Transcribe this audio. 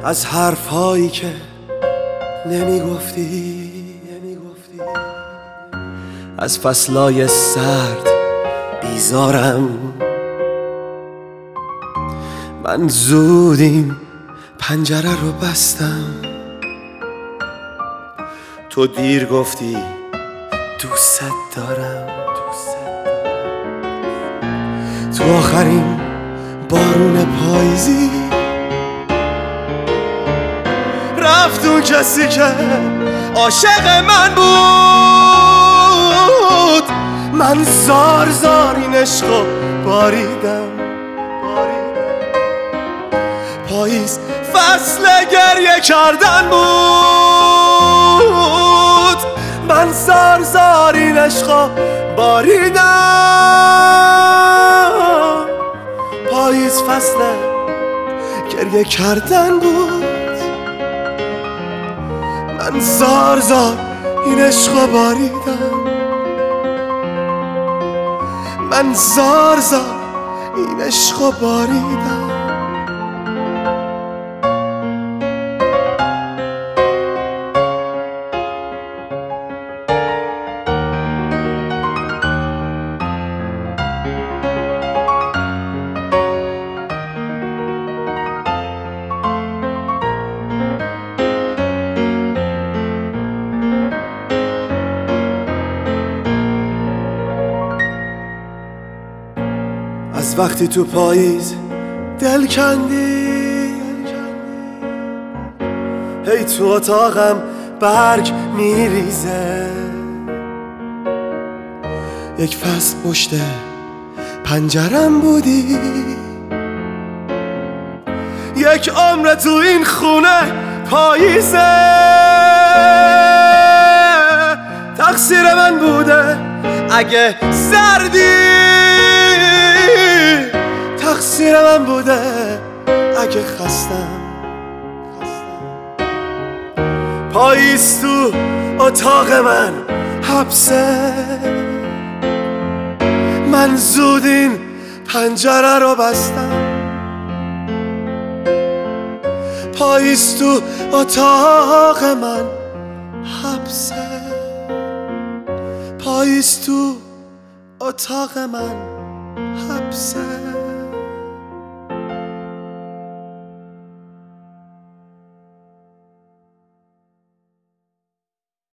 از حرفهایی که نمیگفتی، از فصلای سرد بیزارم. من زود این پنجره رو بستم، تو دیر گفتی دوست دارم. تو آخرین بارون پاییزی رفت اون کسی که عاشق من بود. من زار زار این عشقو باریدم. پاییز فصل گریه کردن بود. من زار زار این عشقو باریدم. پاییز فصل گریه کردن بود. من زار زار این عشقو باریدم. من زار زار این عشقو باریدم. از وقتی تو پاییز دل کندی، هی تو اتاقم برگ میریزه. یک فصل پشت پنجرم بودی، یک عمر تو این خونه پاییزه. تقصیر من بوده اگه سردی، تقصیر من بوده اگه خستم. پاییز تو اتاق من حبسه. من زود این پنجره رو بستم. پاییز تو اتاق من حبسه. پاییز تو اتاق من حبسه.